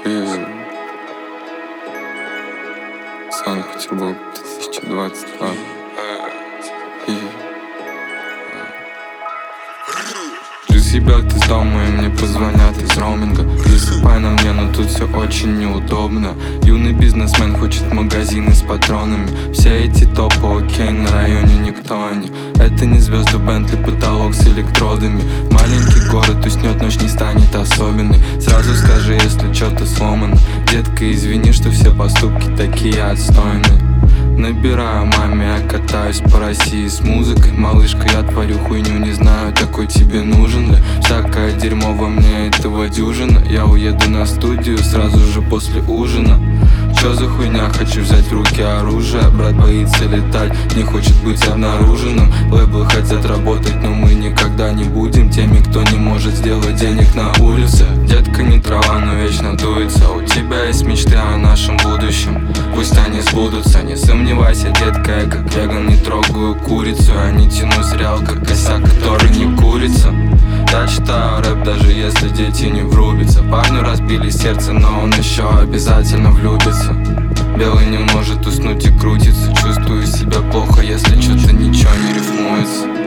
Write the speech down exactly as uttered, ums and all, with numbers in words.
И Санкт-Петербург, две тысячи двадцать два. И плюс ребята из дома и мне позвонят из роуминга. Засыпай на мне, но тут все очень неудобно. Юный бизнесмен хочет магазины с патронами. Все эти топы окей, на районе никто не. Это не звезды Бентли, потолок с электродами. Маленький город уснет, ночь не станет особенной. Сразу скажи, если что-то сломано. Детка, извини, что все поступки такие отстойные. Набираю маме, я катаюсь по России с музыкой. Малышка, я творю хуйню, не знаю, такой тебе нужен ли. Всякое дерьмо во мне, этого дюжина. Я уеду на студию сразу же после ужина. Чё за хуйня, хочу взять в руки оружие. Брат боится летать, не хочет быть обнаруженным. Лейблы хотят работать, но мы никогда не будем теми, кто не может сделать денег на улице. Детка не трава, но вечно дуется. У тебя есть мечты о нашем будущем, пусть они сбудутся. Не сомневайся, детка, я как веган не трогаю курицу. Я не тяну сериал, как коса, который не курится. Я читаю рэп, даже если дети не врубятся. Парню разбили сердце, но он еще обязательно влюбится. Белый не может уснуть и крутится. Чувствую себя плохо, если что-то ничего не рифмуется.